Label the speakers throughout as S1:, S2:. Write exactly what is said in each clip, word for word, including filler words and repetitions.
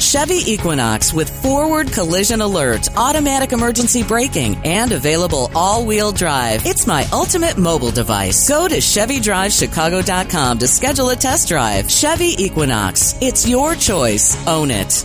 S1: Chevy Equinox with forward collision alert, automatic emergency braking, and available all-wheel drive. It's my ultimate mobile device. Go to Chevy Drive Chicago dot com to schedule a test drive. Chevy Equinox. It's your choice. Own it.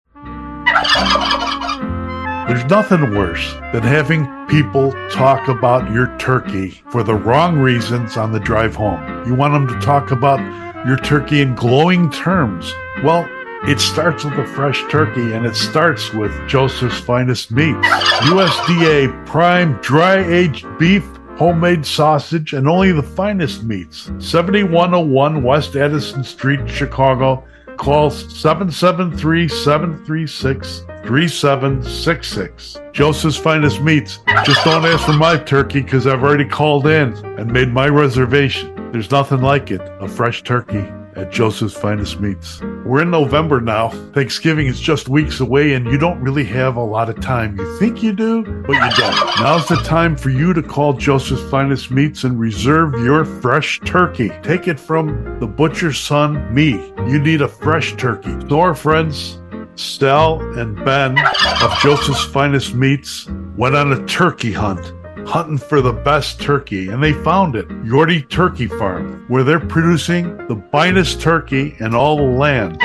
S2: There's nothing worse than having people talk about your turkey for the wrong reasons on the drive home. You want them to talk about your turkey in glowing terms. Well, it starts with a fresh turkey, and it starts with Joseph's Finest Meats. U S D A prime dry-aged beef, homemade sausage, and only the finest meats. seventy-one oh one West Edison Street, Chicago. Call seven seven three, seven three six, three seven six six. Joseph's Finest Meats. Just don't ask for my turkey because I've already called in and made my reservation. There's nothing like it. A fresh turkey at Joseph's Finest Meats. We're in November now. Thanksgiving is just weeks away, and you don't really have a lot of time. You think you do, but you don't. Now's the time for you to call Joseph's Finest Meats and reserve your fresh turkey. Take it from the butcher's son, me. You need a fresh turkey. So our friends, Stel and Ben of Joseph's Finest Meats, went on a turkey hunt, hunting for the best turkey, and they found it. Yorty Turkey Farm, where they're producing the finest turkey in all the land.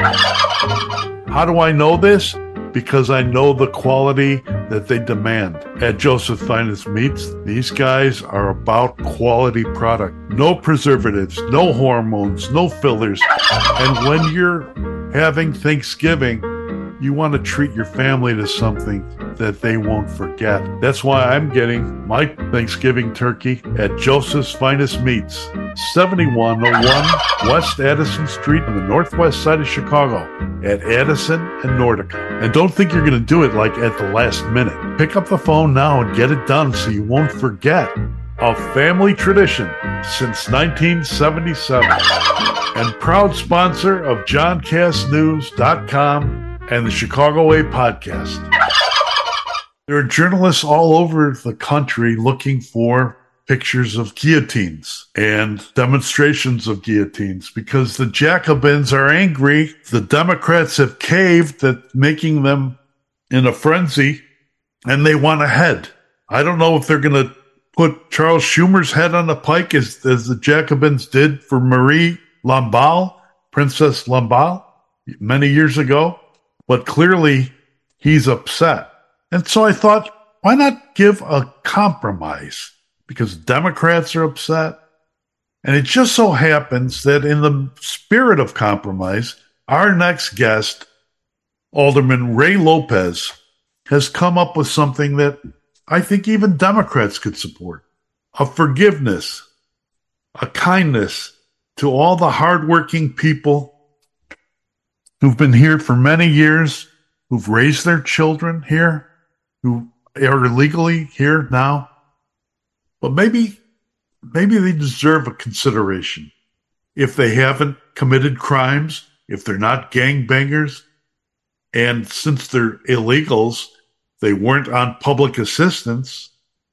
S2: How do I know this? Because I know the quality that they demand. At Joseph's Finest Meats, these guys are about quality product. No preservatives, no hormones, no fillers. And when you're having Thanksgiving, you want to treat your family to something that they won't forget. That's why I'm getting my Thanksgiving turkey at Joseph's Finest Meats, seventy-one oh one West Addison Street on the northwest side of Chicago at Addison and Nordica. And don't think you're going to do it like at the last minute. Pick up the phone now and get it done so you won't forget. A family tradition since nineteen seventy-seven. And proud sponsor of John Cass News dot com and the Chicago Way podcast. There are journalists all over the country looking for pictures of guillotines and demonstrations of guillotines because the Jacobins are angry. The Democrats have caved at making them in a frenzy, and they want a head. I don't know if they're going to put Charles Schumer's head on a pike as, as the Jacobins did for Marie Lamballe, Princess Lamballe, many years ago. But clearly, he's upset. And so I thought, why not give a compromise? Because Democrats are upset. And it just so happens that in the spirit of compromise, our next guest, Alderman Ray Lopez, has come up with something that I think even Democrats could support. A forgiveness, a kindness to all the hardworking people who've been here for many years, who've raised their children here, who are illegally here now. But maybe, maybe they deserve a consideration. If they haven't committed crimes, if they're not gangbangers, and since they're illegals, they weren't on public assistance,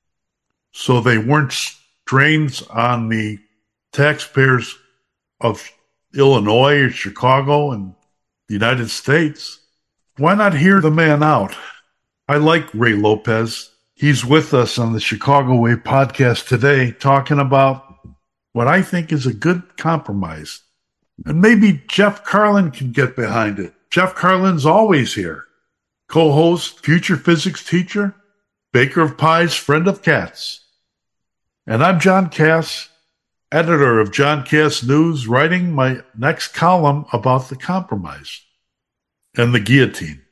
S2: so they weren't strains on the taxpayers of Illinois or Chicago and the United States. Why not hear the man out? I like Ray Lopez. He's with us on the Chicago Way podcast today talking about what I think is a good compromise. And maybe Jeff Carlin can get behind it. Jeff Carlin's always here. Co-host, future physics teacher, baker of pies, friend of cats. And I'm John Cass, editor of John Cass News, writing my next column about the compromise and the guillotine.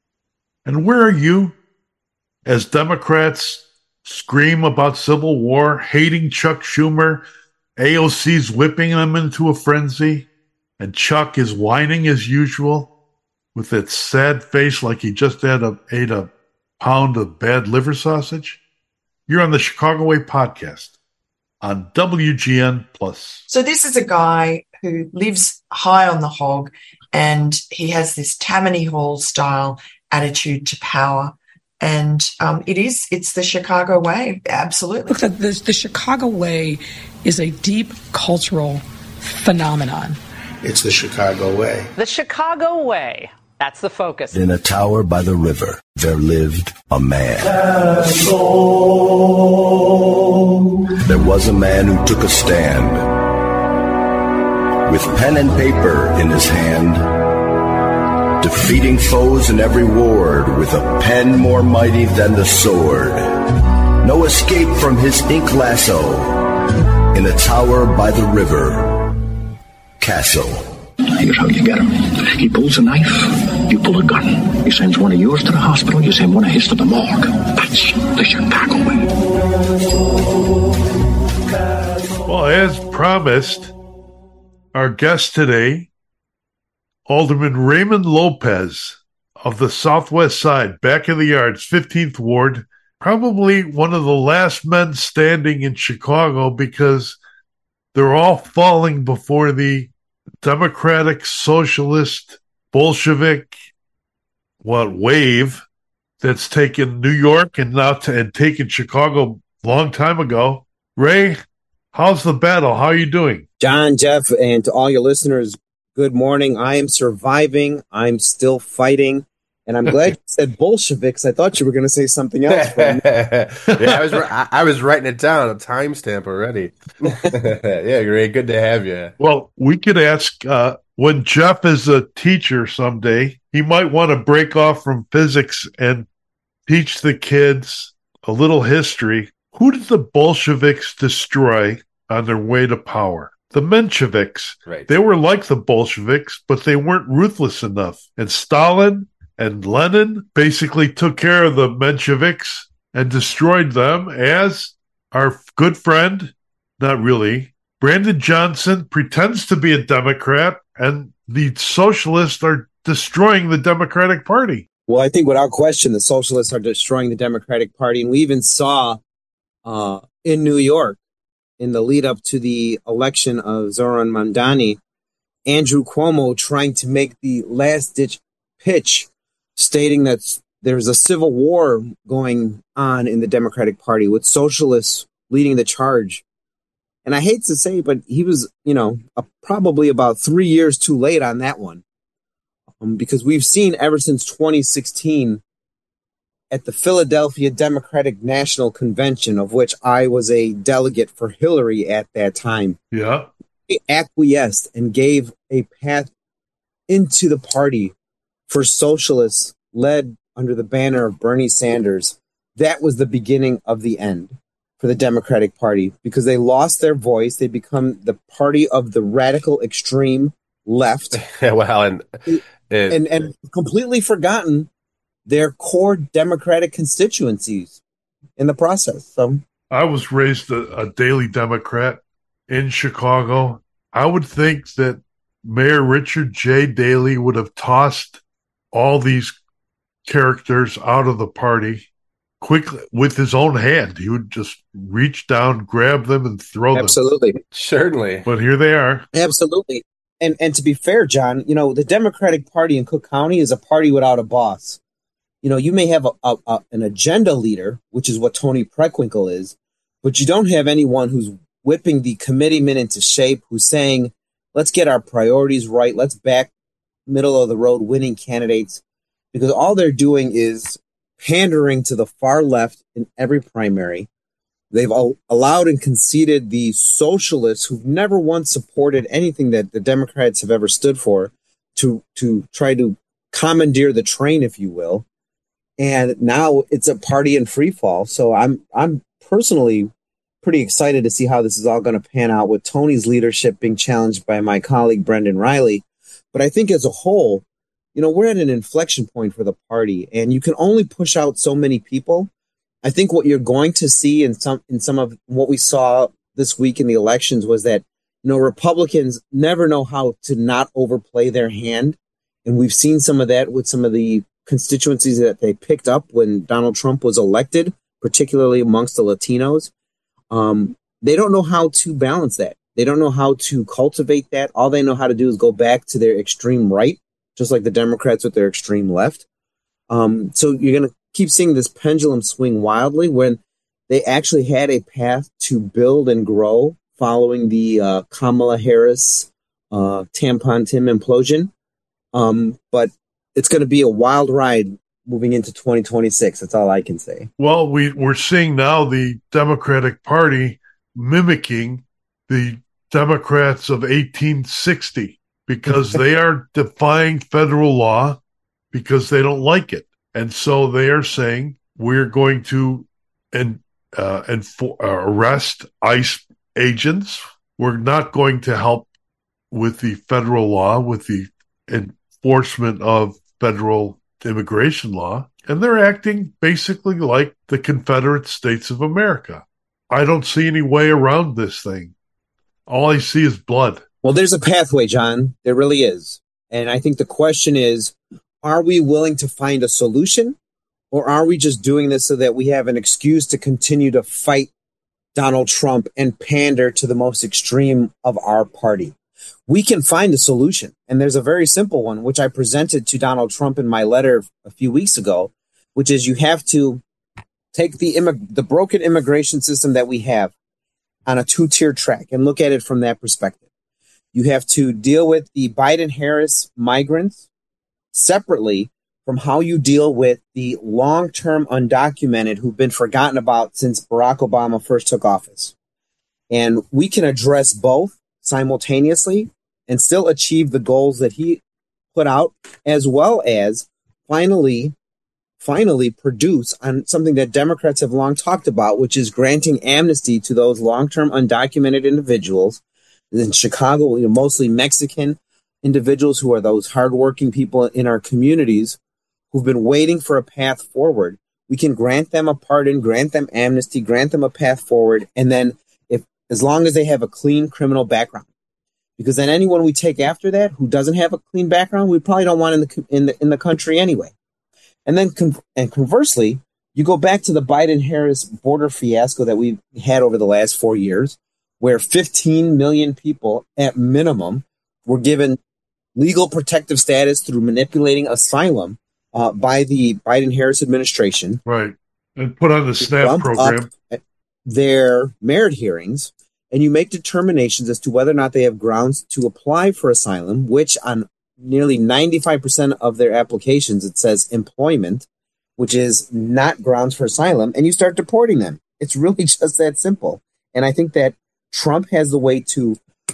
S2: And where are you as Democrats scream about civil war, hating Chuck Schumer, A O C's whipping them into a frenzy, and Chuck is whining as usual with that sad face like he just had a, ate a pound of bad liver sausage? You're on the Chicago Way podcast on W G N Plus.
S3: So this is a guy who lives high on the hog, and he has this Tammany Hall style attitude to power. And um, it is, it's the Chicago way, absolutely.
S4: Look, the, the, the Chicago way is a deep cultural phenomenon.
S5: It's the Chicago way.
S6: The Chicago way.
S5: That's the focus.
S6: In a tower by the river, there lived a man. There was a man who took a stand. With pen and paper in his hand, defeating foes in every ward with a pen more mighty than the sword. No escape from his ink lasso. In a tower by the river, Castle.
S7: Here's how you get him. He pulls a knife, you pull a gun. He sends one of yours to the hospital, you send one of his to the morgue. That's the Chicago way.
S2: Well, as promised, our guest today, Alderman Raymond Lopez of the Southwest Side, back of the yards, fifteenth Ward, probably one of the last men standing in Chicago because they're all falling before the Democratic, Socialist, Bolshevik, what, wave that's taken New York and now t- and taken Chicago a long time ago. Ray, how's the battle? How are you doing?
S8: John, Jeff, and to all your listeners, good morning. I am surviving. I'm still fighting. And I'm glad you said Bolsheviks. I thought you were going to say something else.
S9: yeah, I was I, I was writing it down, a timestamp already. Yeah, great. Good to have you.
S2: Well, we could ask uh, when Jeff is a teacher someday, he might want to break off from physics and teach the kids a little history. Who did the Bolsheviks destroy on their way to power? The Mensheviks.
S9: Right.
S2: They were like the Bolsheviks, but they weren't ruthless enough. And Stalin and Lenin basically took care of the Mensheviks and destroyed them, as our good friend, not really, Brandon Johnson pretends to be a Democrat, and the socialists are destroying the Democratic Party.
S8: Well, I think without question, the socialists are destroying the Democratic Party. And we even saw uh, in New York, in the lead up to the election of Zoran Mamdani, Andrew Cuomo trying to make the last-ditch pitch, stating that there's a civil war going on in the Democratic Party with socialists leading the charge. And I hate to say, but he was, you know, uh, probably about three years too late on that one. Um, because we've seen ever since twenty sixteen at the Philadelphia Democratic National Convention, of which I was a delegate for Hillary at that time.
S2: Yeah.
S8: They acquiesced and gave a path into the party for socialists led under the banner of Bernie Sanders. That was the beginning of the end for the Democratic Party, because they lost their voice. They become the party of the radical extreme left.
S9: well, and, it,
S8: and and completely forgotten their core Democratic constituencies in the process. So
S2: I was raised a, a daily Democrat in Chicago. I would think that Mayor Richard J. Daley would have tossed all these characters out of the party quickly with his own hand. He would just reach down, grab them, and throw
S8: Absolutely.
S2: them.
S9: Absolutely. Certainly.
S2: But here they are.
S8: Absolutely. And and to be fair, John, you know, the Democratic Party in Cook County is a party without a boss. You know, you may have a, a, a, an agenda leader, which is what Tony Preckwinkle is, but you don't have anyone who's whipping the committeemen into shape, who's saying, let's get our priorities right. Let's back middle of the road winning candidates, because all they're doing is pandering to the far left in every primary. They've all allowed and conceded the socialists who've never once supported anything that the Democrats have ever stood for to, to try to commandeer the train, if you will. And now it's a party in free fall. So I'm, I'm personally pretty excited to see how this is all going to pan out, with Tony's leadership being challenged by my colleague, Brendan Riley. But I think as a whole, you know, we're at an inflection point for the party, and you can only push out so many people. I think what you're going to see in some in some of what we saw this week in the elections was that, you know, Republicans never know how to not overplay their hand. And we've seen some of that with some of the constituencies that they picked up when Donald Trump was elected, particularly amongst the Latinos. Um, they don't know how to balance that. They don't know how to cultivate that. All they know how to do is go back to their extreme right, just like the Democrats with their extreme left. Um, so you're going to keep seeing this pendulum swing wildly when they actually had a path to build and grow following the uh, Kamala Harris uh, tampon Tim implosion. Um, but it's going to be a wild ride moving into twenty twenty-six. That's all I can say.
S2: Well, we, we're seeing now the Democratic Party mimicking the Democrats of eighteen sixty because they are defying federal law because they don't like it. And so they are saying we're going to en- uh, enfor- uh, arrest ICE agents. We're not going to help with the federal law, with the enforcement of federal immigration law. And they're acting basically like the Confederate States of America. I don't see any way around this thing. All I see is blood.
S8: Well, there's a pathway, John. There really is. And I think the question is, are we willing to find a solution, or are we just doing this so that we have an excuse to continue to fight Donald Trump and pander to the most extreme of our party? We can find a solution. And there's a very simple one, which I presented to Donald Trump in my letter a few weeks ago, which is you have to take the immig- the broken immigration system that we have on a two-tier track and look at it from that perspective. You have to deal with the Biden-Harris migrants separately from how you deal with the long-term undocumented who've been forgotten about since Barack Obama first took office. And we can address both simultaneously and still achieve the goals that he put out, as well as finally, finally produce on something that Democrats have long talked about, which is granting amnesty to those long-term undocumented individuals in Chicago, you know, mostly Mexican individuals who are those hardworking people in our communities who've been waiting for a path forward. We can grant them a pardon, grant them amnesty, grant them a path forward, and then if as long as they have a clean criminal background. Because then anyone we take after that who doesn't have a clean background, we probably don't want in the in the in the country anyway. And then con- and conversely, you go back to the Biden-Harris border fiasco that we've had over the last four years, where fifteen million people at minimum were given legal protective status through manipulating asylum uh, by the Biden-Harris administration.
S2: Right. And put on the SNAP program.
S8: Their merit hearings, and you make determinations as to whether or not they have grounds to apply for asylum, which on nearly ninety-five percent of their applications, it says employment, which is not grounds for asylum, and you start deporting them. It's really just that simple. And I think that Trump has the way to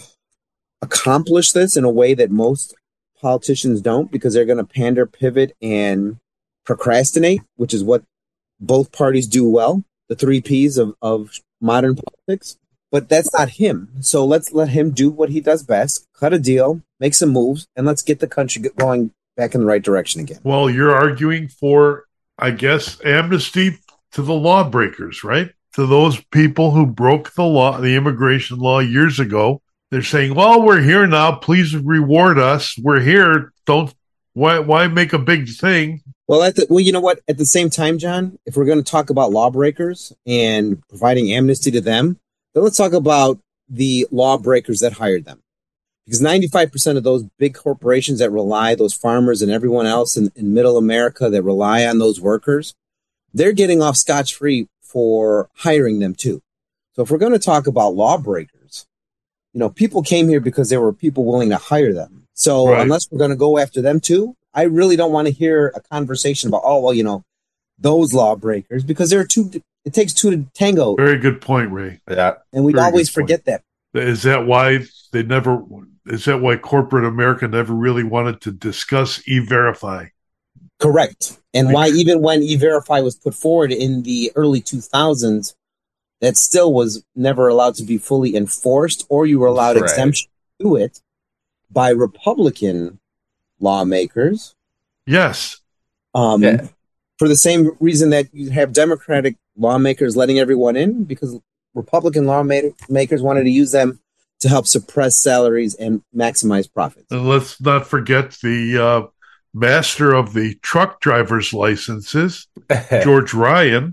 S8: accomplish this in a way that most politicians don't, because they're going to pander, pivot, and procrastinate, which is what both parties do well, the three Ps of, of modern politics. But that's not him. So let's let him do what he does best, cut a deal, make some moves, and let's get the country going back in the right direction again.
S2: Well, you're arguing for, I guess, amnesty to the lawbreakers, right? To those people who broke the law, the immigration law years ago. They're saying, well, we're here now. Please reward us. We're here. Don't, why, why make a big thing?
S8: Well, at the, well, you know what? At the same time, John, if we're going to talk about lawbreakers and providing amnesty to them, then let's talk about the lawbreakers that hired them. Because ninety-five percent of those big corporations that rely, those farmers and everyone else in, in middle America that rely on those workers, they're getting off scotch-free for hiring them too. So if we're going to talk about lawbreakers, you know, people came here because there were people willing to hire them. So right. Unless we're going to go after them too, I really don't want to hear a conversation about, oh, well, you know, those lawbreakers, because there are two, it takes two to tango.
S2: Very good point, Ray.
S9: Yeah.
S8: And we always forget that.
S2: Is that why they never, is that why corporate America never really wanted to discuss E-Verify?
S8: Correct. And why even when E-Verify was put forward in the early two thousands, that still was never allowed to be fully enforced, or you were allowed right. exemption to it by Republican lawmakers.
S2: Yes.
S8: Um, yeah. For the same reason that you have Democratic lawmakers letting everyone in, because Republican lawmakers wanted to use them to help suppress salaries and maximize profits.
S2: And let's not forget the uh, master of the truck driver's licenses, George Ryan,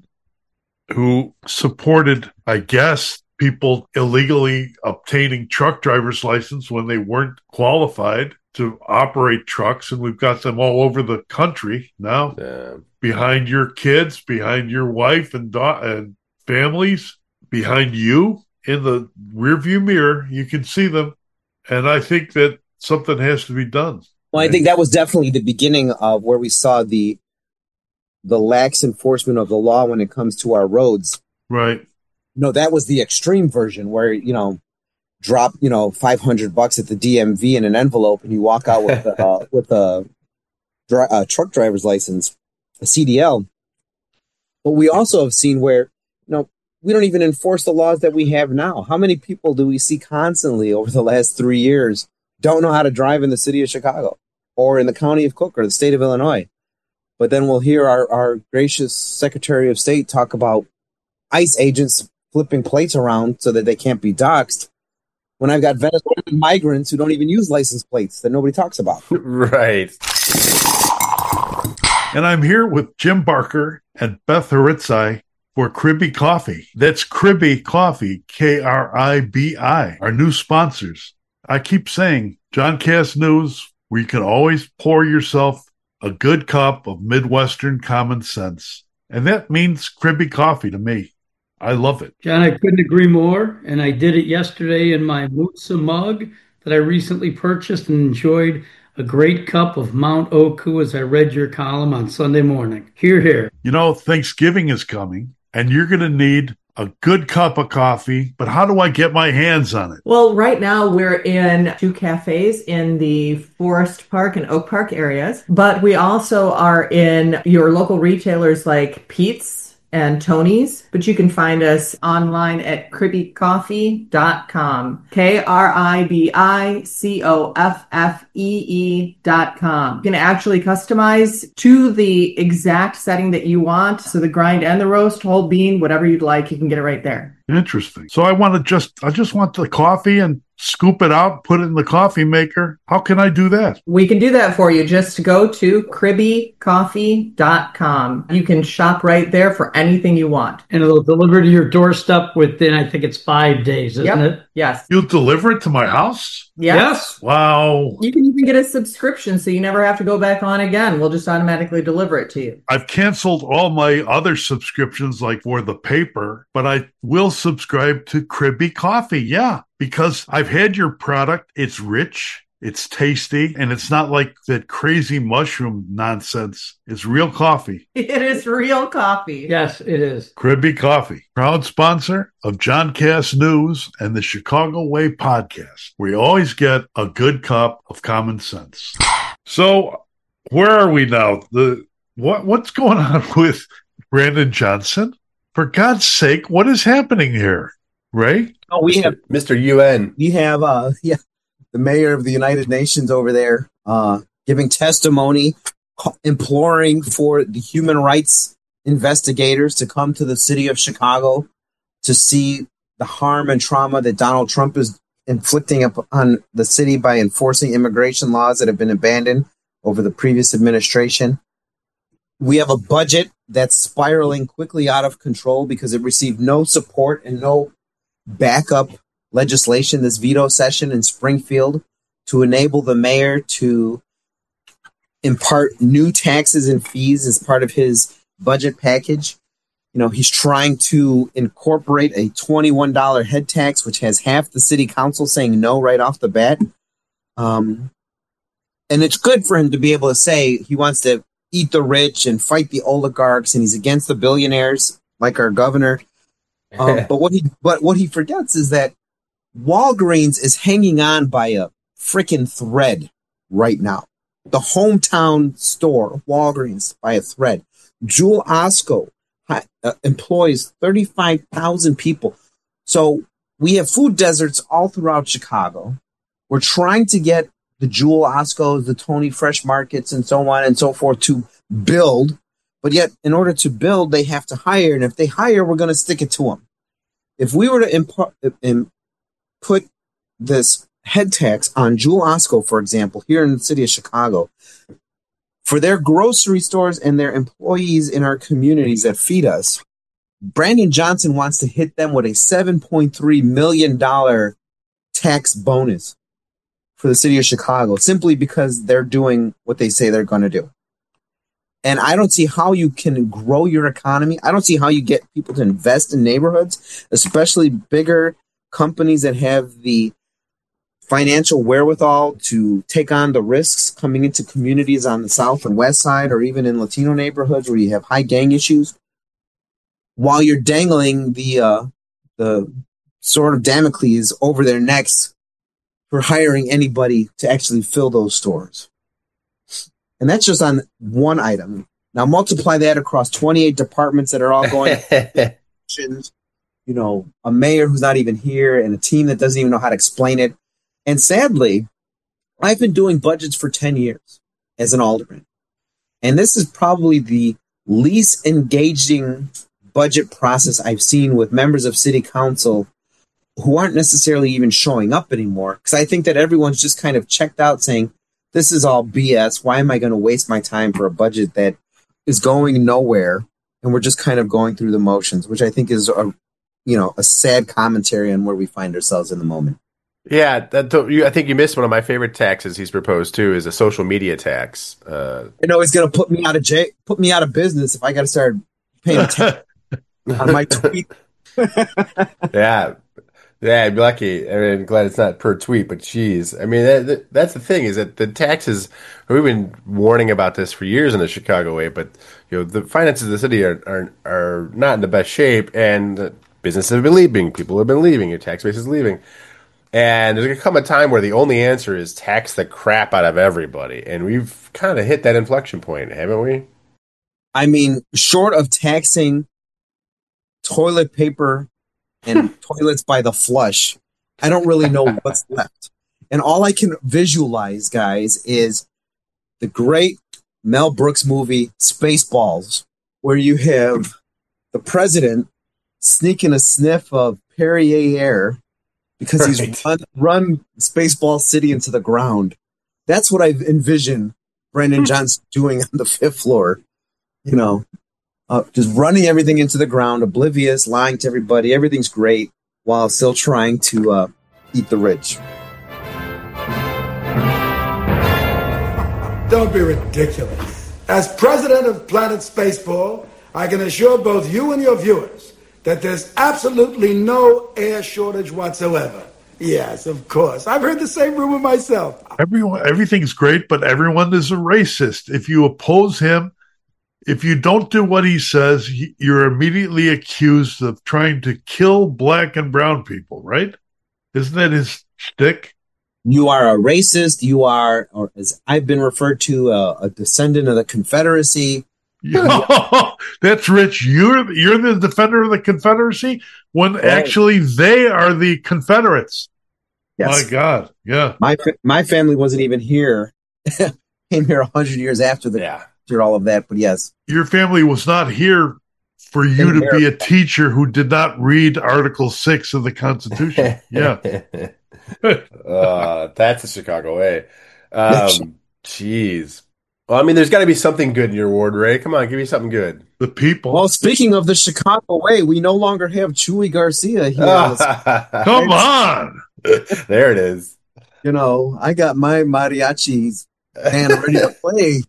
S2: who supported, I guess, people illegally obtaining truck driver's license when they weren't qualified to operate trucks. And we've got them all over the country now, yeah. behind your kids, behind your wife and, da- and families, behind you in the rearview mirror. You can see them. And I think that something has to be done.
S8: Well, I think that was definitely the beginning of where we saw the the lax enforcement of the law when it comes to our roads.
S2: Right.
S8: No, that was the extreme version where, you know, drop, you know, five hundred bucks at the D M V in an envelope and you walk out with, uh, with a, a truck driver's license, a C D L. But we also have seen where, you know, we don't even enforce the laws that we have now. How many people do we see constantly over the last three years don't know how to drive in the city of Chicago or in the county of Cook or the state of Illinois? But then we'll hear our, our gracious Secretary of State talk about ICE agents flipping plates around so that they can't be doxxed, when I've got Venezuelan migrants who don't even use license plates that nobody talks about.
S9: Right.
S2: And I'm here with Jim Barker and Beth Horitzai for Cribby Coffee. That's Cribby Coffee, K R I B I, our new sponsors. I keep saying, John Cass News, where you can always pour yourself a good cup of Midwestern common sense. And that means Cribby Coffee to me. I love it.
S5: John, I couldn't agree more. And I did it yesterday in my Mutsa mug that I recently purchased and enjoyed a great cup of Mount Oku as I read your column on Sunday morning. Hear, hear.
S2: You know, Thanksgiving is coming, and you're going to need a good cup of coffee, but how do I get my hands on it?
S10: Well, right now we're in two cafes in the Forest Park and Oak Park areas, but we also are in your local retailers like Pete's and Tony's, but you can find us online at cribby coffee dot com. K R I B I C O F F E E dot com. You can actually customize to the exact setting that you want. So the grind and the roast, whole bean, whatever you'd like, you can get it right there.
S2: Interesting. So I want to just, I just want the coffee and scoop it out, put it in the coffee maker. How can I do that?
S10: We can do that for you. Just go to cribby coffee dot com. You can shop right there for anything you want.
S5: And it'll deliver to your doorstep within, I think it's five days, isn't
S10: yep.
S5: it?
S10: Yes.
S2: You'll deliver it to my house?
S10: Yes.
S5: yes.
S2: Wow.
S10: You can even get a subscription so you never have to go back on again. We'll just automatically deliver it to you.
S2: I've canceled all my other subscriptions, like for the paper, but I will subscribe to Cribby Coffee. Yeah, because I've had your product. It's rich, it's tasty, and it's not like that crazy mushroom nonsense. It's real coffee.
S10: It is real coffee.
S5: Yes, it is.
S2: Cribby Coffee, proud sponsor of John Cass News and the Chicago Way podcast, where you always get a good cup of common sense. So, where are we now? The what what's going on with Brandon Johnson? For God's sake, what is happening here, Ray?
S8: Oh, we have
S9: Mister U N.
S8: We have uh yeah, the mayor of the United Nations over there uh giving testimony, imploring for the human rights investigators to come to the city of Chicago to see the harm and trauma that Donald Trump is inflicting upon the city by enforcing immigration laws that have been abandoned over the previous administration. We have a budget that's spiraling quickly out of control because it received no support and no backup legislation this veto session in Springfield to enable the mayor to impart new taxes and fees as part of his budget package. You know, he's trying to incorporate a twenty-one dollars head tax, which has half the city council saying no right off the bat. Um, and it's good for him to be able to say he wants to eat the rich and fight the oligarchs, and he's against the billionaires like our governor. Um, but what he but what he forgets is that Walgreens is hanging on by a freaking thread right now. The hometown store, Walgreens, by a thread. Jewel Osco uh, employs thirty-five thousand people. So we have food deserts all throughout Chicago. We're trying to get the Jewel Oscos, the Tony Fresh Markets, and so on and so forth to build. But yet, in order to build, they have to hire. And if they hire, we're going to stick it to them. If we were to imp- imp- put this head tax on Jewel Osco, for example, here in the city of Chicago, for their grocery stores and their employees in our communities that feed us, Brandon Johnson wants to hit them with a seven point three million dollars tax bonus for the city of Chicago, simply because they're doing what they say they're going to do. And I don't see how you can grow your economy. I don't see how you get people to invest in neighborhoods, especially bigger companies that have the financial wherewithal to take on the risks coming into communities on the south and west side, or even in Latino neighborhoods where you have high gang issues, while you're dangling the uh, the sword of Damocles over their necks for hiring anybody to actually fill those stores. And that's just on one item. Now multiply that across twenty-eight departments that are all going, you know, a mayor who's not even here and a team that doesn't even know how to explain it. And sadly, I've been doing budgets for ten years as an alderman. And this is probably the least engaging budget process I've seen with members of city council who aren't necessarily even showing up anymore. Because I think that everyone's just kind of checked out saying, this is all B S. Why am I going to waste my time for a budget that is going nowhere? And we're just kind of going through the motions, which I think is a, you know, a sad commentary on where we find ourselves in the moment.
S9: Yeah, that, you, I think you missed one of my favorite taxes he's proposed too, is a social media tax. Uh,
S8: you know, he's going to put me out of jail, put me out of business if I got to start paying attention on my tweet.
S9: yeah, yeah, I'd be lucky. I mean, glad it's not per tweet, but geez, I mean, that, that, that's the thing is that the taxes. We've been warning about this for years in the Chicago way, but you know, the finances of the city are are, are not in the best shape, and businesses have been leaving, people have been leaving, your tax base is leaving. And there's going to come a time where the only answer is tax the crap out of everybody. And we've kind of hit that inflection point, haven't we?
S8: I mean, short of taxing toilet paper and toilets by the flush, I don't really know what's left. And all I can visualize, guys, is the great Mel Brooks movie Spaceballs, where you have the president sneaking a sniff of Perrier air because right. he's run, run Spaceball City into the ground. That's what I've envisioned Brandon Johnson doing on the fifth floor. You know, uh, just running everything into the ground, oblivious, lying to everybody. Everything's great while still trying to uh, eat the rich.
S11: Don't be ridiculous. As president of Planet Spaceball, I can assure both you and your viewers that there's absolutely no air shortage whatsoever. Yes, of course. I've heard the same rumor myself.
S2: Everyone, everything's great, but everyone is a racist. If you oppose him, if you don't do what he says, you're immediately accused of trying to kill black and brown people, right? Isn't that his shtick?
S8: You are a racist. You are, or as I've been referred to, uh, a descendant of the Confederacy.
S2: Oh, that's Rich. You're you're the defender of the Confederacy when right. actually they are the Confederates. Yes. My God, yeah.
S8: My my family wasn't even here. Came here a hundred years after the
S9: yeah.
S8: after all of that. But yes,
S2: your family was not here for you In to America. be a teacher who did not read Article Six of the Constitution. Yeah,
S9: uh, that's the Chicago way. Um, jeez. Well, I mean, there's got to be something good in your ward, Ray. Come on, give me something good.
S2: The people.
S8: Well, speaking of the Chicago way, we no longer have Chuy Garcia here.
S2: Come on.
S9: There it is.
S8: You know, I got my mariachis band ready to play.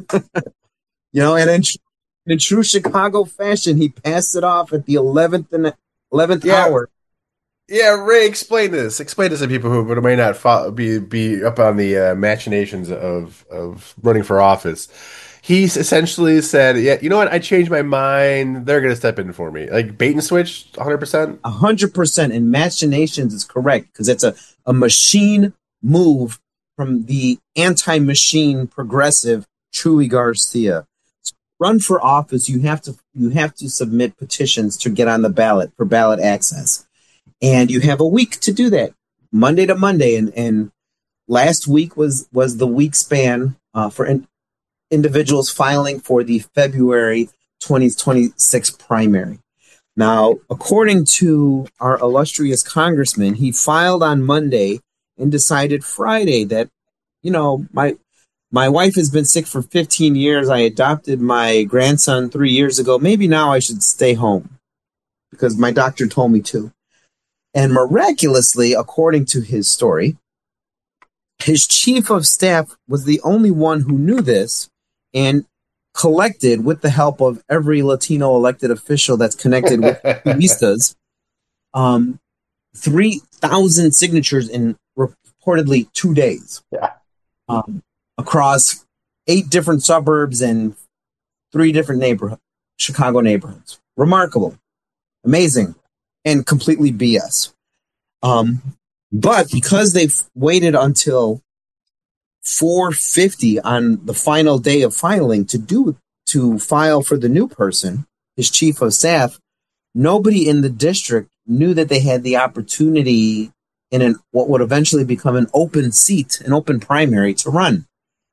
S8: You know, and in, in true Chicago fashion, he passed it off at the eleventh and eleventh
S9: yeah.
S8: hour.
S9: Yeah, Ray, explain this. Explain this to people who may not follow, be be up on the uh, machinations of of running for office. He essentially said, "Yeah, you know what? I changed my mind. They're going to step in for me." Like bait and switch, one hundred percent.
S8: one hundred percent. And machinations is correct because it's a, a machine move from the anti-machine progressive Chuy Garcia. To run for office, you have to you have to submit petitions to get on the ballot for ballot access. And you have a week to do that, Monday to Monday. And, and last week was, was the week span uh, for in, individuals filing for the February twenty twenty-six primary. Now, according to our illustrious congressman, he filed on Monday and decided Friday that, you know, my my wife has been sick for fifteen years. I adopted my grandson three years ago. Maybe now I should stay home because my doctor told me to. And miraculously, according to his story, his chief of staff was the only one who knew this and collected, with the help of every Latino elected official that's connected with Puistas, um, three thousand signatures in reportedly two days.
S9: Yeah.
S8: Um, across eight different suburbs and three different neighborhoods, Chicago neighborhoods. Remarkable, amazing, and completely B S. Um, but because they've waited until four fifty on the final day of filing to do to file for the new person, his chief of staff, nobody in the district knew that they had the opportunity in an what would eventually become an open seat, an open primary to run.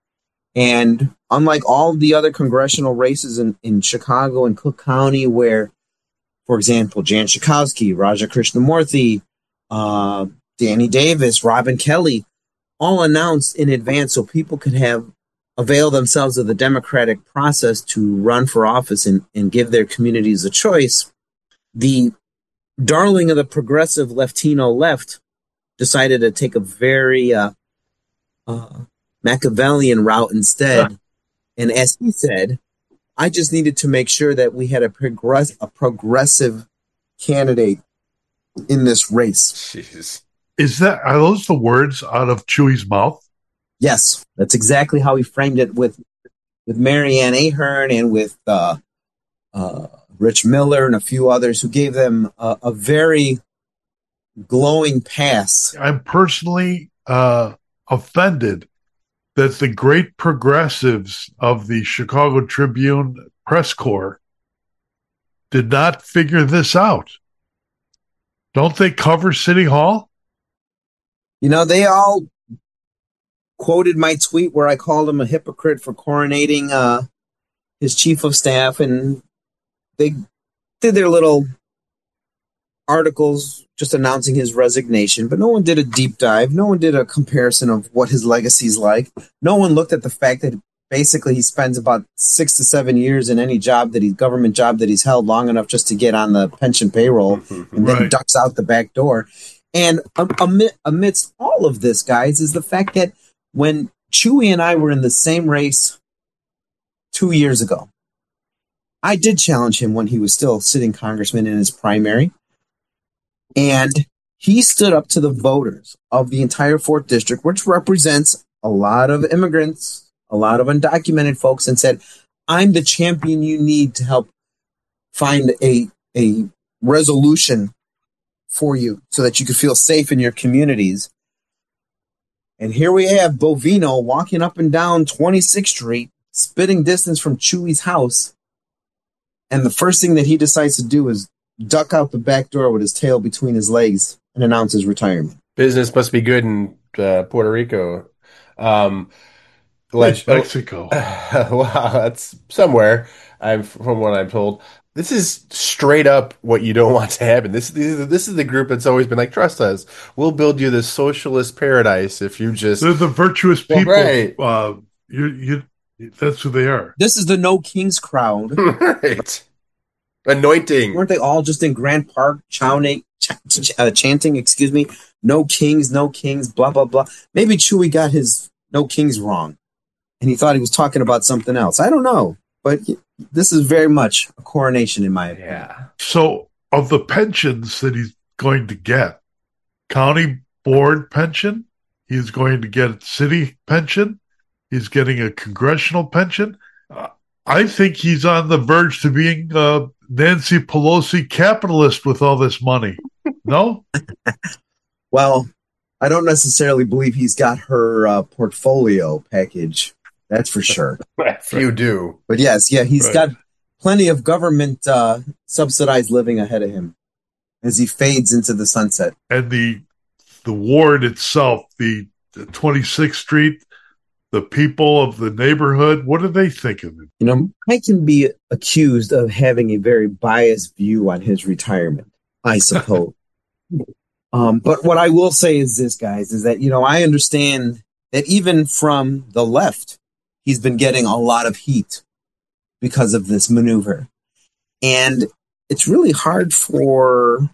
S8: And unlike all the other congressional races in, in Chicago and Cook County, where, for example, Jan Schakowsky, Raja Krishnamurthy, uh, Danny Davis, Robin Kelly, all announced in advance so people could have avail themselves of the democratic process to run for office and, and give their communities a choice. The darling of the progressive Latino left decided to take a very uh, uh, Machiavellian route instead. Yeah. And as he said, I just needed to make sure that we had a, progress- a progressive candidate in this race.
S9: Jeez.
S2: Is that, are those the words out of Chewy's mouth?
S8: Yes, that's exactly how he framed it with with Marianne Ahern and with uh, uh, Rich Miller and a few others who gave them a, a very glowing pass.
S2: I'm personally uh, offended that the great progressives of the Chicago Tribune press corps did not figure this out. Don't they cover City Hall?
S8: You know, they all quoted my tweet where I called him a hypocrite for coronating uh, his chief of staff, and they did their little articles just announcing his resignation, but no one did a deep dive. No one did a comparison of what his legacy's like. No one looked at the fact that basically he spends about six to seven years in any job that he government job that he's held long enough just to get on the pension payroll and then
S2: Right.
S8: ducks out the back door. And amid, amidst all of this, guys, is the fact that when Chewy and I were in the same race two years ago, I did challenge him when he was still sitting congressman in his primary. And he stood up to the voters of the entire fourth District, which represents a lot of immigrants, a lot of undocumented folks, and said, I'm the champion you need to help find a, a resolution for you so that you can feel safe in your communities. And here we have Bovino walking up and down twenty-sixth Street, spitting distance from Chewy's house. And the first thing that he decides to do is duck out the back door with his tail between his legs and announce his retirement.
S9: Business must be good in uh, Puerto Rico. Um,
S2: It's Mexico.
S9: Wow, that's somewhere. I'm from what I'm told. This is straight up what you don't want to happen. This, this, is, this is the group that's always been like, trust us. We'll build you this socialist paradise if you just...
S2: They're the virtuous
S9: Well,
S2: people.
S9: right.
S2: Uh, you, you, that's who they are.
S8: This is the No Kings crowd.
S9: Right. Anointing.
S8: Weren't they all just in Grant Park chowning, ch- ch- uh, chanting, excuse me, no kings, no kings, blah, blah, blah. Maybe Chewy got his no kings wrong and he thought he was talking about something else. I don't know. But this is very much a coronation in my opinion.
S9: Yeah.
S2: So, of the pensions that he's going to get, county board pension, he's going to get city pension, he's getting a congressional pension. Uh, I think he's on the verge to being uh, Nancy Pelosi capitalist with all this money. No?
S8: Well, I don't necessarily believe he's got her uh, portfolio package. That's for sure.
S9: You do.
S8: But yes, yeah, he's
S2: Right.
S8: got plenty of government uh, subsidized living ahead of him as he fades into the sunset.
S2: And the the ward itself, the, the twenty-sixth Street, the people of the neighborhood, what do they think of him?
S8: You know, I can be accused of having a very biased view on his retirement, I suppose. um, but what I will say is this, guys, is that, you know, I understand that even from the left, he's been getting a lot of heat because of this maneuver. And it's really hard for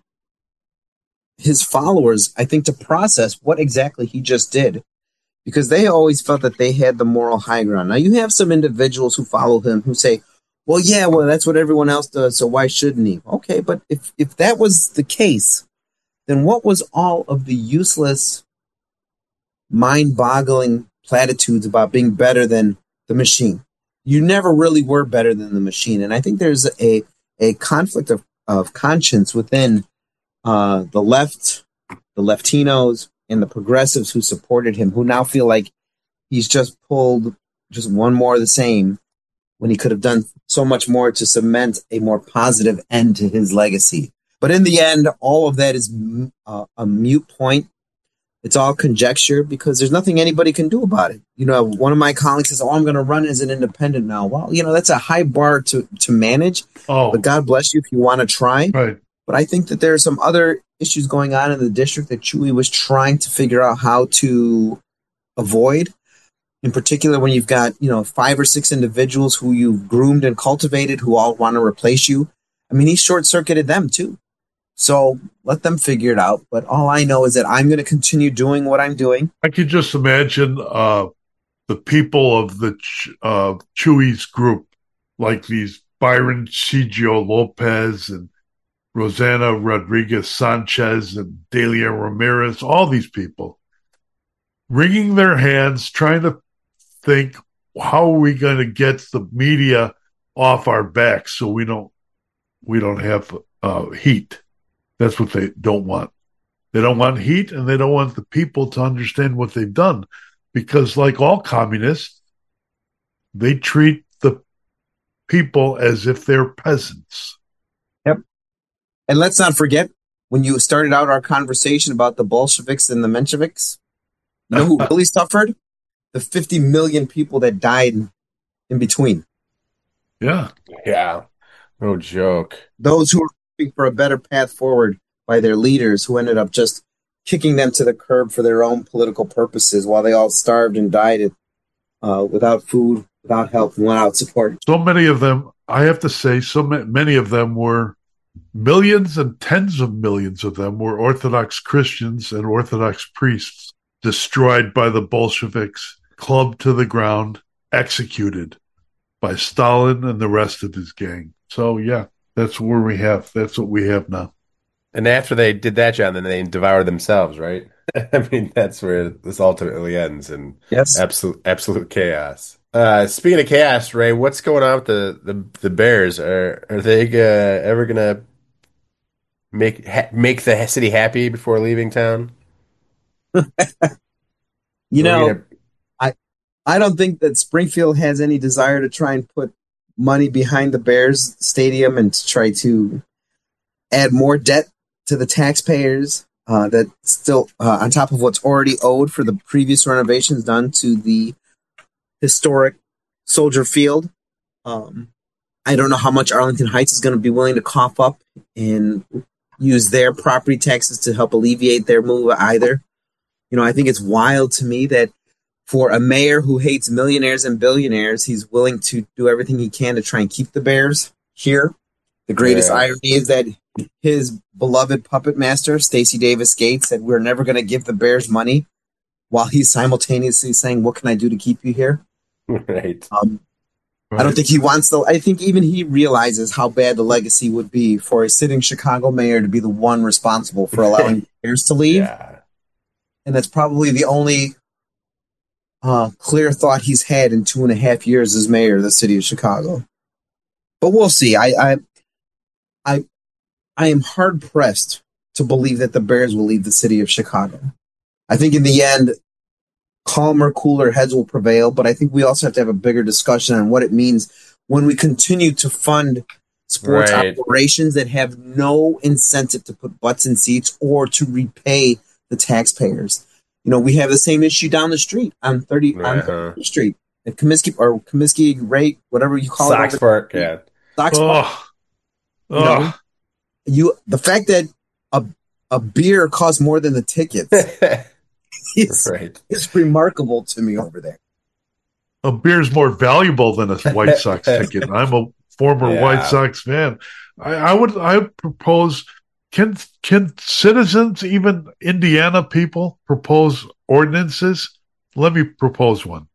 S8: his followers, I think, to process what exactly he just did, because they always felt that they had the moral high ground. Now, you have some individuals who follow him who say, well, yeah, well, that's what everyone else does, so why shouldn't he? Okay, but if, if that was the case, then what was all of the useless mind-boggling platitudes about being better than the machine. You never really were better than the machine. And I think there's a, a conflict of, of conscience within uh, the left, the Latinos, and the progressives who supported him, who now feel like he's just pulled just one more of the same when he could have done so much more to cement a more positive end to his legacy. But in the end, all of that is uh, a mute point. It's all conjecture because there's nothing anybody can do about it. You know, one of my colleagues says, oh, I'm going to run as an independent now. Well, you know, that's a high bar to, to manage.
S2: Oh.
S8: But God bless you if you want to try.
S2: Right.
S8: But I think that there are some other issues going on in the district that Chuy was trying to figure out how to avoid. In particular, when you've got, you know, five or six individuals who you've groomed and cultivated who all want to replace you. I mean, he short-circuited them too. So let them figure it out. But all I know is that I'm going to continue doing what I'm doing.
S2: I could just imagine uh, the people of the Ch- uh, Chuy's group, like these Byron Sergio Lopez and Rosanna Rodriguez Sanchez and Delia Ramirez, all these people, wringing their hands, trying to think, how are we going to get the media off our backs so we don't we don't have uh, heat? That's what they don't want. They don't want heat, and they don't want the people to understand what they've done. Because like all communists, they treat the people as if they're peasants.
S8: Yep. And let's not forget, when you started out our conversation about the Bolsheviks and the Mensheviks, you know who really suffered? The fifty million people that died in between.
S2: Yeah.
S9: Yeah. No joke.
S8: Those who were hoping for a better path forward by their leaders who ended up just kicking them to the curb for their own political purposes while they all starved and died uh, without food, without help, and without support.
S2: So many of them, I have to say, so many of them were, millions and tens of millions of them were Orthodox Christians and Orthodox priests destroyed by the Bolsheviks, clubbed to the ground, executed by Stalin and the rest of his gang. So, yeah, that's where we have. That's what we have now.
S9: And after they did that, John, then they devoured themselves, right? I mean, that's where this ultimately ends in
S8: yes.
S9: absolute absolute chaos. Uh, speaking of chaos, Ray, what's going on with the, the, the Bears? Are are they uh, ever gonna make ha- make the city happy before leaving town?
S8: you know, gonna... I I don't think that Springfield has any desire to try and put money behind the Bears stadium and to try to add more debt to the taxpayers uh, that still uh, on top of what's already owed for the previous renovations done to the historic Soldier Field. Um, I don't know how much Arlington Heights is going to be willing to cough up and use their property taxes to help alleviate their move either. You know, I think it's wild to me that for a mayor who hates millionaires and billionaires, he's willing to do everything he can to try and keep the Bears here. The greatest yeah. irony is that his beloved puppet master, Stacey Davis Gates, said we're never going to give the Bears money while he's simultaneously saying, what can I do to keep you here?
S9: Right.
S8: Um, right. I don't think he wants to. I think even he realizes how bad the legacy would be for a sitting Chicago mayor to be the one responsible for allowing the Bears to leave.
S9: Yeah.
S8: And that's probably the only uh, clear thought he's had in two and a half years as mayor of the city of Chicago. But we'll see. I, I, I, I am hard pressed to believe that the Bears will leave the city of Chicago. I think in the end, calmer, cooler heads will prevail. But I think we also have to have a bigger discussion on what it means when we continue to fund sports right. operations that have no incentive to put butts in seats or to repay the taxpayers. You know, we have the same issue down the street on thirty uh-huh. on thirtieth Street at Comiskey or Comiskey Rate, whatever you call
S9: Sox
S8: it.
S9: Park, yeah.
S8: Sox Park. You know, you the fact that a a beer costs more than the tickets is
S9: right.
S8: is remarkable to me over there.
S2: A beer's more valuable than a White Sox ticket. I'm a former yeah. White Sox fan. I, I would I would propose. Can can citizens, even Indiana people, propose ordinances? Let me propose one.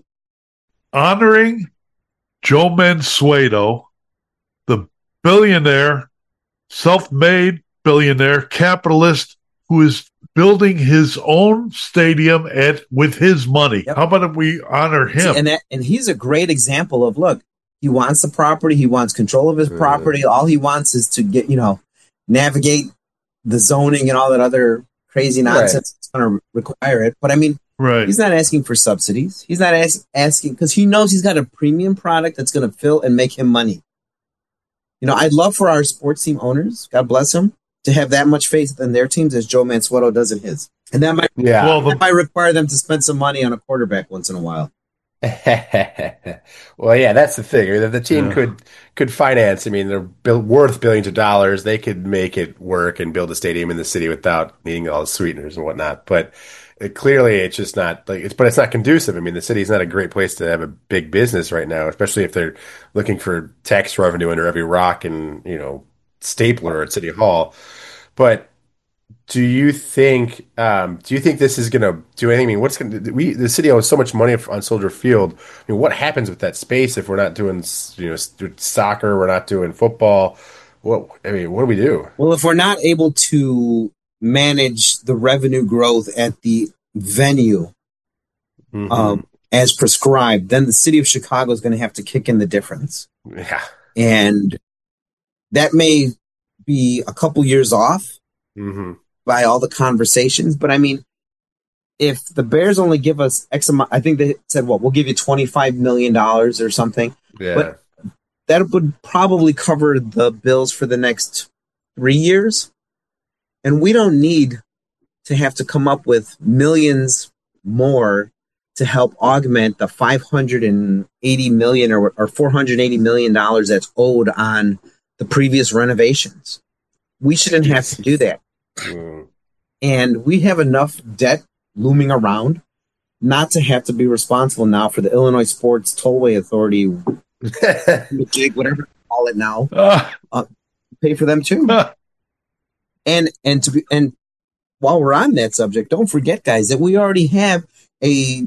S2: Honoring Joe Mansueto, the billionaire, self-made billionaire, capitalist who has building his own stadium at with his money. Yep. How about if we honor him?
S8: See, and that, and he's a great example of, look, he wants the property. He wants control of his mm. property. All he wants is to get, you know, navigate the zoning and all that other crazy nonsense right. that's going to require it. But I mean,
S2: right.
S8: he's not asking for subsidies. He's not as, asking because he knows he's got a premium product that's going to fill and make him money. You know, I'd love for our sports team owners, God bless them, to have that much faith in their teams as Joe Mansueto does in his. And that might, yeah. well, the, that might require them to spend some money on a quarterback once in a while.
S9: Well, yeah, that's the thing. If the team yeah. could could finance, I mean, they're built, worth billions of dollars. They could make it work and build a stadium in the city without needing all the sweeteners and whatnot. But it, clearly, it's just not like it's. But it's not conducive. I mean, the city's not a great place to have a big business right now, especially if they're looking for tax revenue under every rock and you know stapler at City Hall. But do you think? Um, do you think this is going to do anything? I mean, what's going? We the city owns so much money on Soldier Field. I mean, what happens with that space if we're not doing you know soccer? We're not doing football. What I mean, what do we do?
S8: Well, if we're not able to manage the revenue growth at the venue mm-hmm. um, as prescribed, then the city of Chicago is going to have to kick in the difference.
S9: Yeah,
S8: and that may be a couple years off.
S9: Mm-hmm.
S8: By all the conversations. But I mean, if the Bears only give us X amount, I think they said, well, we'll give you twenty-five million dollars or something.
S9: Yeah.
S8: But that would probably cover the bills for the next three years. And we don't need to have to come up with millions more to help augment the five hundred eighty million dollars or, or four hundred eighty million dollars that's owed on the previous renovations. We shouldn't have to do that. Mm. And we have enough debt looming around not to have to be responsible now for the Illinois Sports Tollway Authority, whatever you call it now, uh, uh, pay for them too. Uh. And and to be and while we're on that subject, don't forget, guys, that we already have a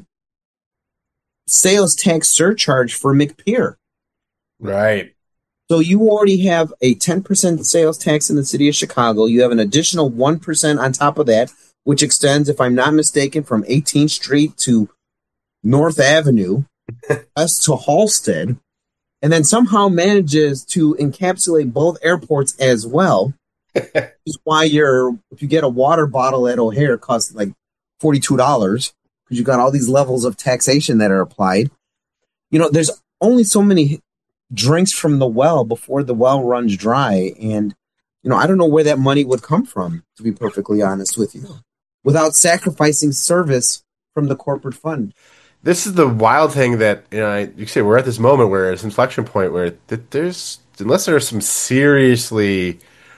S8: sales tax surcharge for McPier.
S9: Right.
S8: So you already have a ten percent sales tax in the city of Chicago. You have an additional one percent on top of that, which extends, if I'm not mistaken, from eighteenth Street to North Avenue, us to Halsted, and then somehow manages to encapsulate both airports as well. Which is why you're, if you get a water bottle at O'Hare, it costs like forty-two dollars because you've got all these levels of taxation that are applied. You know, there's only so many drinks from the well before the well runs dry. And, you know, I don't know where that money would come from, to be perfectly honest with you, without sacrificing service from the corporate fund.
S9: This is the wild thing that, you know, you say we're at this moment where it's an inflection point where there's, unless there's some seriously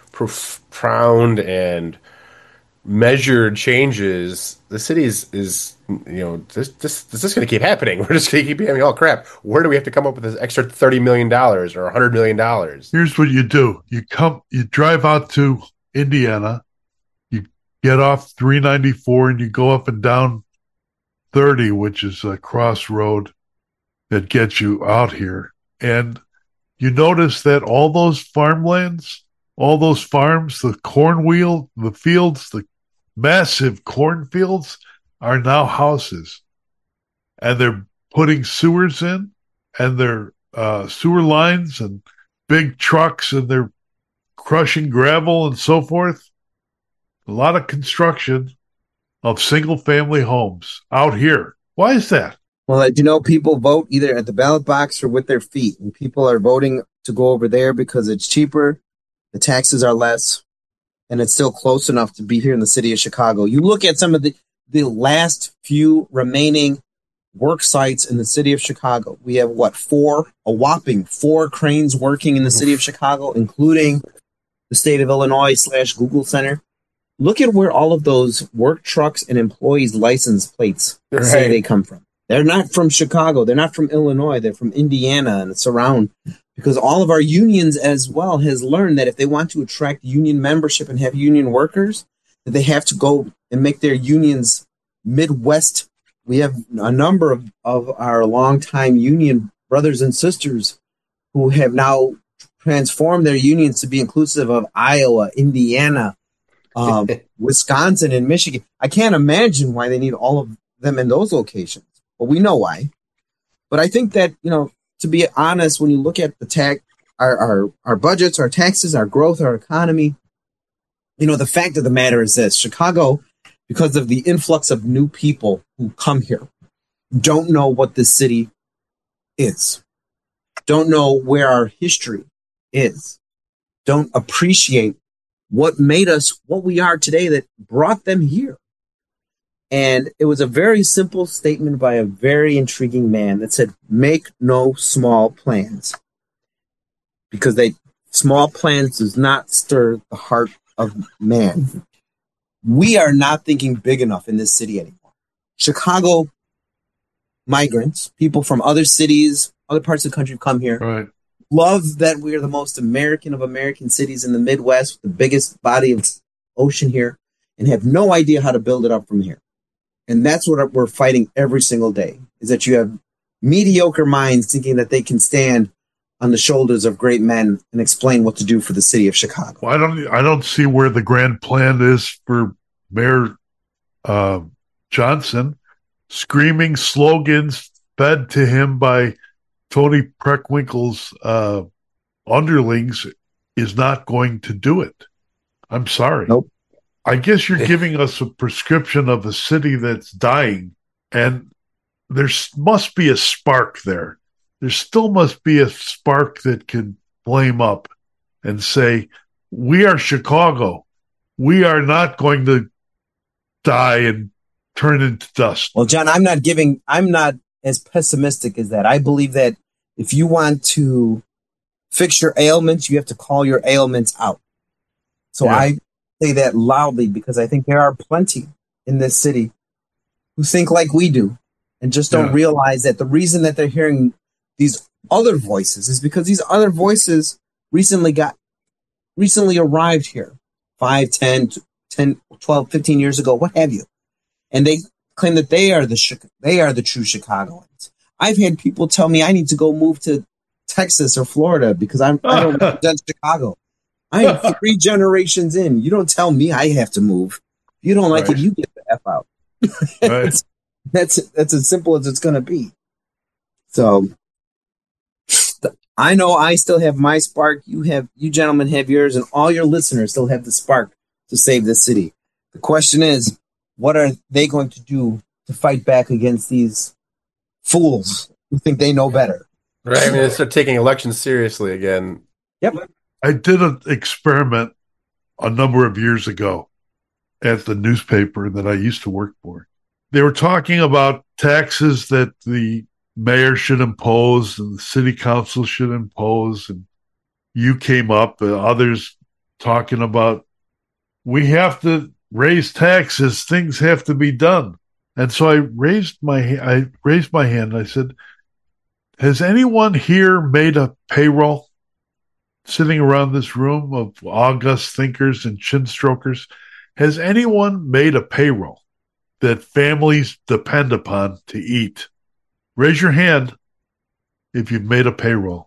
S9: profound and measured changes, the city is, is you know, this this this is going to keep happening. We're just going to keep having all crap. Where do we have to come up with this extra thirty million dollars or one hundred million dollars?
S2: Here's what you do. You come, you drive out to Indiana, you get off three ninety-four and you go up and down thirty, which is a crossroad that gets you out here. And you notice that all those farmlands, all those farms, the cornwheel, the fields, the massive cornfields are now houses. And they're putting sewers in, and they're uh, sewer lines and big trucks, and they're crushing gravel and so forth. A lot of construction of single-family homes out here. Why is that?
S8: Well, you know, people vote either at the ballot box or with their feet. And people are voting to go over there because it's cheaper, the taxes are less, and it's still close enough to be here in the city of Chicago. You look at some of the, the last few remaining work sites in the city of Chicago. We have, what, four, a whopping four cranes working in the city of Chicago, including the state of Illinois slash Google Center. Look at where all of those work trucks and employees' license plates right. say they come from. They're not from Chicago. They're not from Illinois. They're from Indiana and it's around, because all of our unions as well has learned that if they want to attract union membership and have union workers, that they have to go and make their unions Midwest. We have a number of, of our longtime union brothers and sisters who have now transformed their unions to be inclusive of Iowa, Indiana, um, Wisconsin and Michigan. I can't imagine why they need all of them in those locations. But we know why. But I think that, you know, to be honest, when you look at the tax, our, our, our budgets, our taxes, our growth, our economy, you know, the fact of the matter is this: Chicago, because of the influx of new people who come here, don't know what this city is, don't know where our history is, don't appreciate what made us what we are today that brought them here. And it was a very simple statement by a very intriguing man that said, make no small plans. Because they small plans does not stir the heart of man. We are not thinking big enough in this city anymore. Chicago migrants, people from other cities, other parts of the country come here.
S2: Right.
S8: Love that we are the most American of American cities in the Midwest, with the biggest body of ocean here, and have no idea how to build it up from here. And that's what we're fighting every single day, is that you have mediocre minds thinking that they can stand on the shoulders of great men and explain what to do for the city of Chicago.
S2: Well, I don't I don't see where the grand plan is for Mayor uh, Johnson. Screaming slogans fed to him by Tony Preckwinkle's uh, underlings is not going to do it. I'm sorry.
S8: Nope.
S2: I guess you're giving us a prescription of a city that's dying, and there must be a spark there. There still must be a spark that can flame up and say, we are Chicago. We are not going to die and turn into dust.
S8: Well, John, I'm not giving, I'm not as pessimistic as that. I believe that if you want to fix your ailments, you have to call your ailments out. So yeah. I say that loudly because I think there are plenty in this city who think like we do and just don't yeah. realize that the reason that they're hearing these other voices is because these other voices recently got recently arrived here five, ten, ten, twelve, fifteen years ago, what have you. And they claim that they are the they are the true Chicagoans. I've had people tell me I need to go move to Texas or Florida because I'm I don't represent Chicago. I am three generations in. You don't tell me I have to move. If you don't like right. it, you get the F out.
S2: Right.
S8: that's that's as simple as it's going to be. So I know I still have my spark. You have, you gentlemen have yours, and all your listeners still have the spark to save this city. The question is, what are they going to do to fight back against these fools who think they know better?
S9: Right. I mean, they start taking elections seriously again.
S8: Yep.
S2: I did an experiment a number of years ago at the newspaper that I used to work for. They were talking about taxes that the mayor should impose and the city council should impose. And you came up, uh, others talking about, we have to raise taxes. Things have to be done. And so I raised my, I raised my hand and I said, has anyone here made a payroll? Sitting around this room of august thinkers and chin strokers, has anyone made a payroll that families depend upon to eat? Raise your hand if you've made a payroll.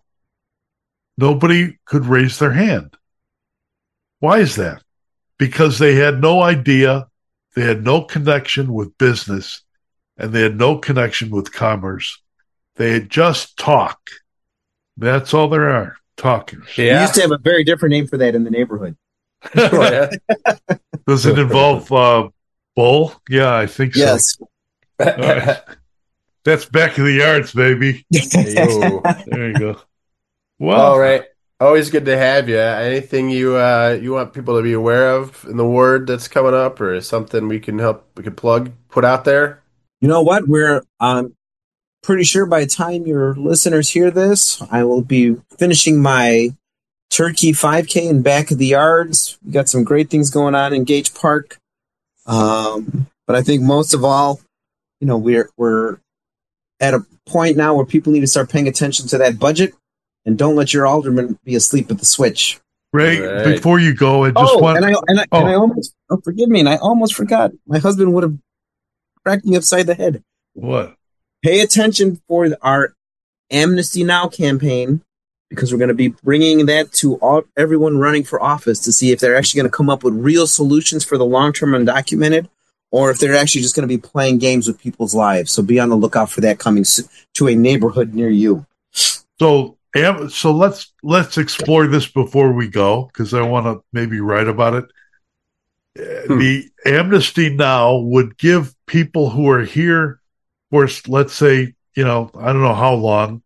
S2: Nobody could raise their hand. Why is that? Because they had no idea, they had no connection with business, and they had no connection with commerce. They had just talk. That's all there are. Talkers.
S8: Yeah. We used to have a very different name for that in the neighborhood.
S2: Oh, yeah. Does it involve uh, bull? Yeah, I think so.
S8: Yes.
S2: Right. That's back in the yards, baby. There you go. Well,
S9: all right. Always good to have you. Anything you uh, you want people to be aware of in the ward that's coming up, or something we can help, we can plug, put out there?
S8: You know what? We're um, pretty sure by the time your listeners hear this, I will be finishing my Turkey five K in back of the yards. We got some great things going on in Gage Park. Um, but I think most of all, you know, we're we're at a point now where people need to start paying attention to that budget, and don't let your alderman be asleep at the switch.
S2: Ray, right. Before you go, I just
S8: oh,
S2: want
S8: and I and I, oh. and I almost oh, forgive me, and I almost forgot. My husband would have cracked me upside the head.
S2: What?
S8: Pay attention for our Amnesty Now campaign because we're going to be bringing that to all everyone running for office to see if they're actually going to come up with real solutions for the long-term undocumented, or if they're actually just going to be playing games with people's lives. So be on the lookout for that coming to a neighborhood near you.
S2: So, so let's let's explore this before we go, because I want to maybe write about it. Hmm. The Amnesty Now would give people who are here for, let's say, you know, I don't know how long,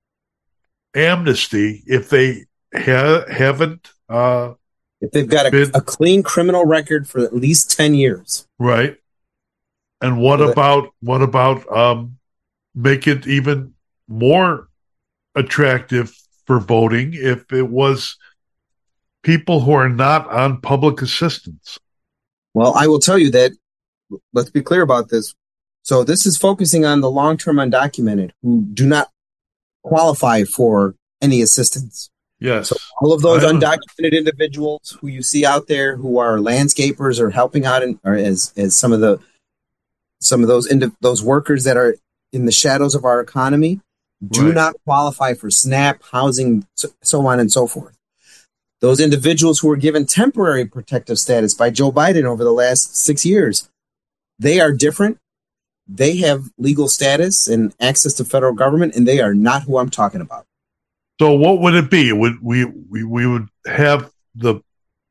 S2: amnesty if they ha- haven't uh,
S8: if they've got a, been, a clean criminal record for at least ten years,
S2: right? And what so about that, what about um, make it even more attractive for voting if it was people who are not on public assistance?
S8: Well, I will tell you that. Let's be clear about this. So this is focusing on the long-term undocumented who do not qualify for any assistance.
S2: Yes.
S8: So all of those undocumented individuals who you see out there who are landscapers or helping out in, or as as some of the some of those indi- those workers that are in the shadows of our economy do right. not qualify for SNAP, housing, so, so on and so forth. Those individuals who were given temporary protective status by Joe Biden over the last six years, they are different. They have legal status and access to federal government, and they are not who I'm talking about.
S2: So what would it be? Would we, we we would have the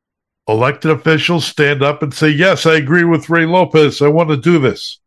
S2: elected officials stand up and say, yes, I agree with Ray Lopez. I want to do this.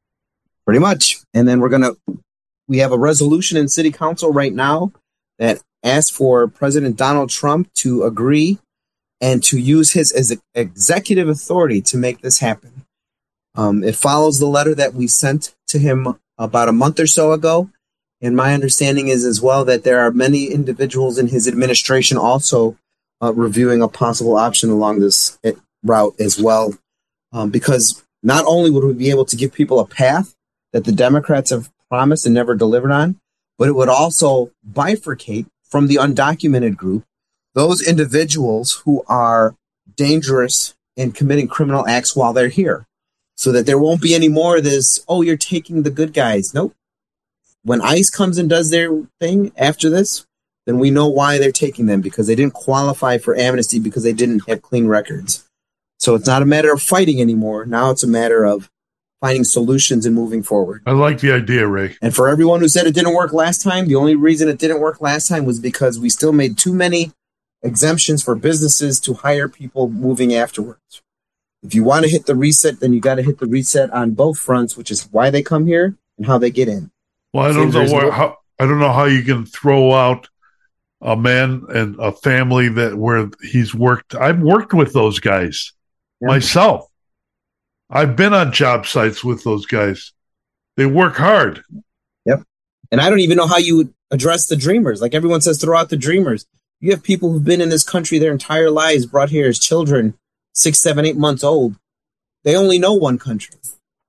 S8: Pretty much. And then we're going to, we have a resolution in city council right now that asks for President Donald Trump to agree and to use his as executive authority to make this happen. Um, it follows the letter that we sent to him about a month or so ago. And my understanding is as well that there are many individuals in his administration also uh, reviewing a possible option along this route as well. Um, because not only would we be able to give people a path that the Democrats have promised and never delivered on, but it would also bifurcate from the undocumented group those individuals who are dangerous and committing criminal acts while they're here. So that there won't be any more of this, oh, you're taking the good guys. Nope. When ICE comes and does their thing after this, then we know why they're taking them, because they didn't qualify for amnesty because they didn't have clean records. So it's not a matter of fighting anymore. Now it's a matter of finding solutions and moving forward.
S2: I like the idea, Ray.
S8: And for everyone who said it didn't work last time, the only reason it didn't work last time was because we still made too many exemptions for businesses to hire people moving afterwards. If you want to hit the reset, then you got to hit the reset on both fronts, which is why they come here and how they get in.
S2: Well, I don't know why, how I don't know how you can throw out a man and a family that where he's worked. I've worked with those guys yeah. myself. I've been on job sites with those guys. They work hard.
S8: Yep. And I don't even know how you would address the dreamers. Like everyone says, throw out the dreamers. You have people who've been in this country their entire lives, brought here as children, six, seven, eight months old. They only know one country.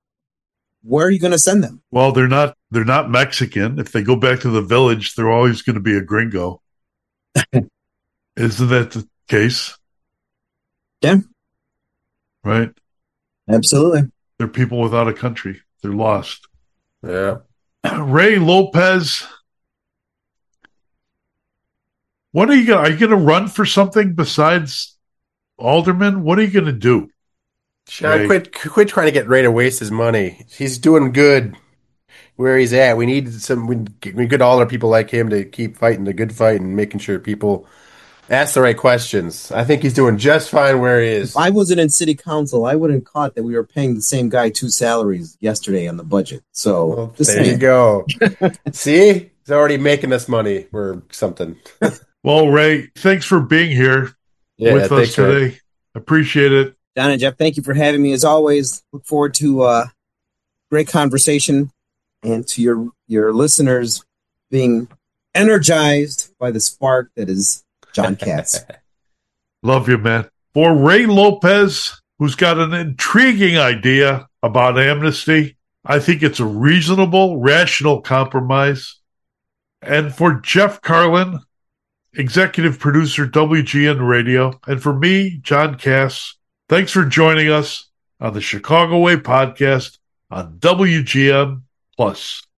S8: Where are you going to send them?
S2: Well, they're not they're not Mexican. If they go back to the village, they're always going to be a gringo. Isn't that the case?
S8: Yeah.
S2: Right?
S8: Absolutely.
S2: They're people without a country. They're lost.
S9: Yeah.
S2: Ray Lopez, what are you going to, are you going to run for something besides alderman? What are you going to do?
S9: Sean, quit, quit trying to get Ray to waste his money. He's doing good where he's at. We need some, we need good alder people like him to keep fighting the good fight and making sure people ask the right questions. I think he's doing just fine where he is.
S8: If I wasn't in city council, I wouldn't have caught that we were paying the same guy two salaries yesterday on the budget. So
S9: well, there saying. you go. See, he's already making us money or something.
S2: Well, Ray, thanks for being here
S9: yeah,
S2: with us today. Ray. Appreciate it.
S8: Don and Jeff, thank you for having me. As always, look forward to a uh, great conversation and to your your listeners being energized by the spark that is John Katz.
S2: Love you, man. For Ray Lopez, who's got an intriguing idea about amnesty, I think it's a reasonable, rational compromise. And for Jeff Carlin, executive producer, W G N Radio, and for me, John Katz, thanks for joining us on the Chicago Way podcast on W G N Plus.